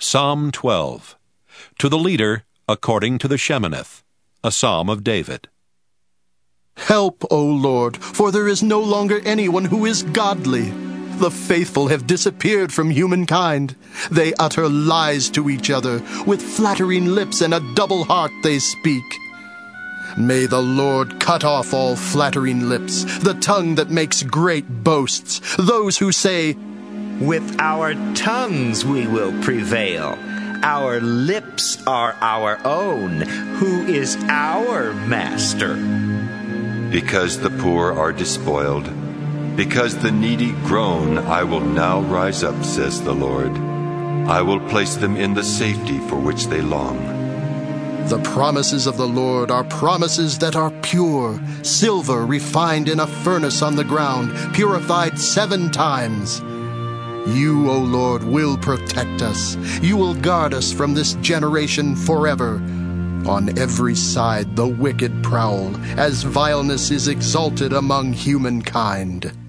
Psalm 12. To the leader, according to the Sheminith, a psalm of David. Help, O Lord, for there is no longer anyone who is godly. The faithful have disappeared from humankind. They utter lies to each other. With flattering lips and a double heart they speak. May the Lord cut off all flattering lips, the tongue that makes great boasts, those who say, "With our tongues we will prevail. Our lips are our own. Who is our master?" Because the poor are despoiled, because the needy groan, I will now rise up, says the Lord. I will place them in the safety for which they long. The promises of the Lord are promises that are pure, silver refined in a furnace on the ground, purified 7 times. You, O Lord, will protect us. You will guard us from this generation forever. On every side the wicked prowl, as vileness is exalted among humankind.